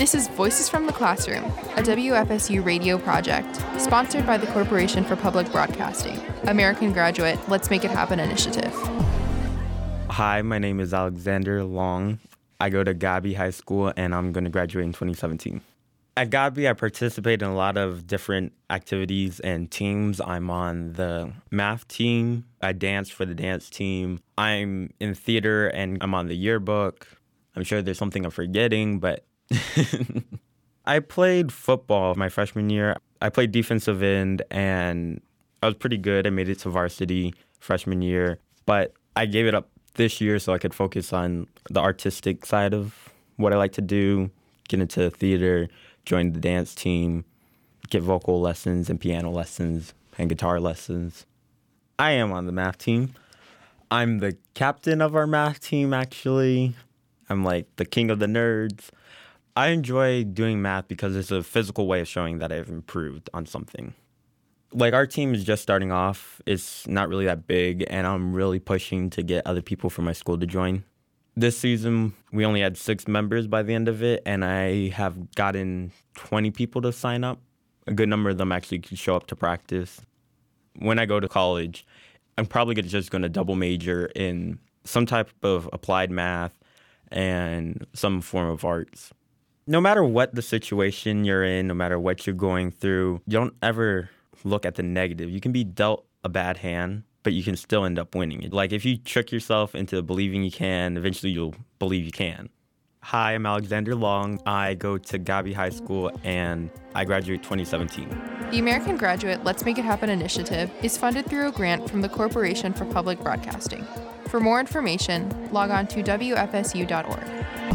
This is Voices from the Classroom, a WFSU radio project, sponsored by the Corporation for Public Broadcasting, American Graduate Let's Make It Happen initiative. Hi, my name is Alexander Long. I go to Gabi High School, and I'm going to graduate in 2017. At Gabi, I participate in a lot of different activities and teams. I'm on the math team. I dance for the dance team. I'm in theater, and I'm on the yearbook. I'm sure there's something I'm forgetting, but I played football my freshman year. I played defensive end, and I was pretty good. I made it to varsity freshman year, but I gave it up this year so I could focus on the artistic side of what I like to do, get into theater, join the dance team, get vocal lessons and piano lessons and guitar lessons. I am on the math team. I'm the captain of our math team, actually. I'm like the king of the nerds. I enjoy doing math because it's a physical way of showing that I've improved on something. Like, our team is just starting off. It's not really that big, and I'm really pushing to get other people from my school to join. This season, we only had 6 members by the end of it, and I have gotten 20 people to sign up. A good number of them actually could show up to practice. When I go to college, I'm probably just going to double major in some type of applied math and some form of arts. No matter what the situation you're in, no matter what you're going through, you don't ever look at the negative. You can be dealt a bad hand, but you can still end up winning. Like, if you trick yourself into believing you can, eventually you'll believe you can. Hi, I'm Alexander Long. I go to Gabi High School, and I graduate 2017. The American Graduate Let's Make It Happen initiative is funded through a grant from the Corporation for Public Broadcasting. For more information, log on to WFSU.org.